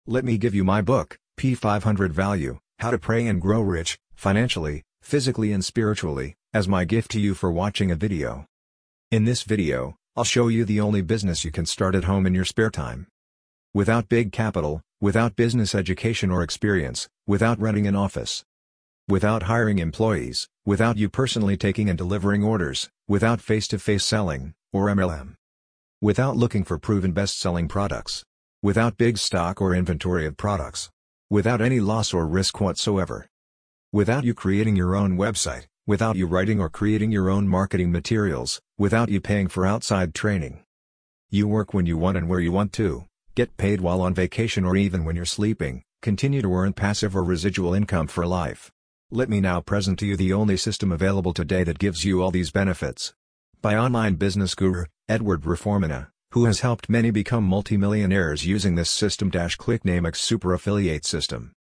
Let me give you my book, P500 Value, How to Pray and Grow Rich, Financially, Physically and Spiritually, as my gift to you for watching a video. In this video, I'll show you the only business you can start at home in your spare time. Without big capital, without business education or experience, without renting an office. Without hiring employees, without you personally taking and delivering orders, without face-to-face selling, or MLM. Without looking for proven best-selling products. Without big stock or inventory of products. Without any loss or risk whatsoever. Without you creating your own website, without you writing or creating your own marketing materials, without you paying for outside training. You work when you want and where you want to, get paid while on vacation or even when you're sleeping, continue to earn passive or residual income for life. Let me now present to you the only system available today that gives you all these benefits. By online business guru, Edward Reformina, who has helped many become multimillionaires using this system. Click Namex Super Affiliate System.